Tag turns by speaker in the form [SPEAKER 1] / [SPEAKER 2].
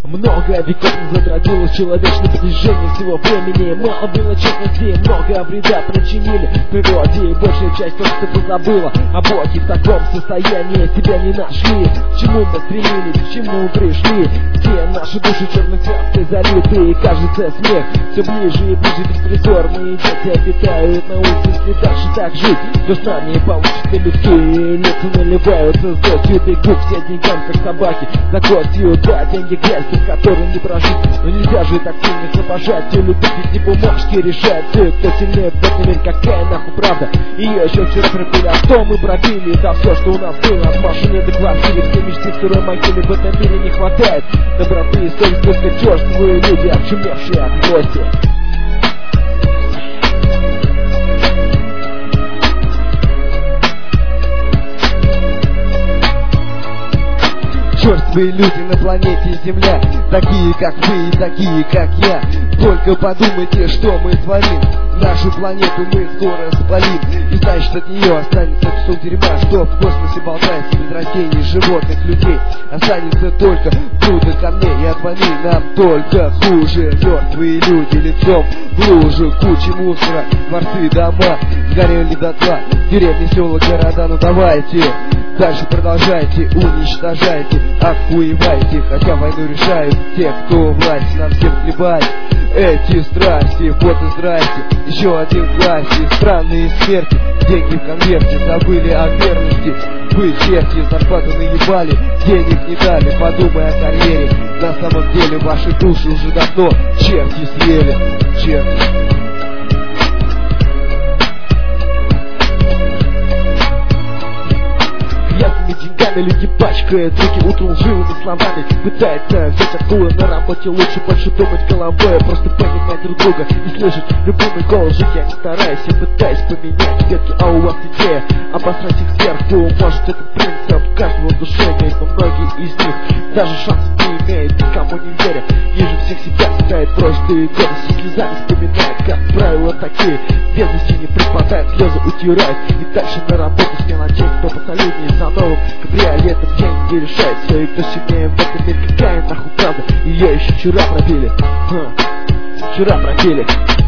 [SPEAKER 1] Много веков назад родилось человечное движение всего времени. Мало было честности, много вреда причинили природе, и большая часть просто позабыла о Боге. В таком состоянии себя не нашли. К чему мы стремились, к чему пришли? Все наши души черной краской залиты, и кажется смех все ближе и ближе. Беспризорные дети обитают на улице, если дальше так жить, то с нами получится людские лица наливаются злостью, бегут все деньгам, как собаки за костью. Да, деньги грязь, без которой не прожить, но нельзя же так сильно их обожать. И любить эти бумажки решает все, кто сильнее в этом мире. Какая нахуй правда? Ее еще вчера пропили, а что мы пропили? Да все, что у нас было, от машины до квартиры, все мечты в сырой могиле. В этом мире не хватает доброты и совести, только черствые люди, обчумевшие от злости. Черствые люди на планете Земля, такие как вы и такие как я. Только подумайте, что мы творим. Нашу планету мы скоро спалим, и значит от нее останется кусок дерьма, что в космосе болтается без растений, животных, людей. Останется только груда камней, и от войны нам только хуже. Мертвые люди лицом в лужу, кучи мусора, дворцы, дома сгорели дотла, деревни, села, города. Ну давайте, дальше продолжайте, уничтожайте, охуевайте. Хотя войну решают те, кто власть, нам всем плевать эти страсти. Вот и здрасте, еще один классик. Странные смерти, деньги в конверте, забыли о верности. Вы черти, зарплату наебали, денег не дали, подумай о карьере. На самом деле ваши души уже давно черти съели. Черти. Деньгами люди пачкают руки утром лживыми словами, пытается взять акулы на работе. Лучше больше думать головой, просто понимать друг друга и слышать любимый голос. Жить я не стараюсь, я пытаюсь поменять ветки, а у вас идея обосрать их сверху. Может этот принцип каждого в душе имеет, но многие из них даже шансов не имеют, никому не веря. Ниже всех себя ставят прошлые годы, со слезами вспоминают, как правило такие бедности не припадают, слезы утирают и дальше на работу смело тем, кто посолиднее за новым кабриолетом деньги решает все, и кто сильнее в этом мире. Какая нахуй правда? Ее еще вчера пробили, вчера пробили.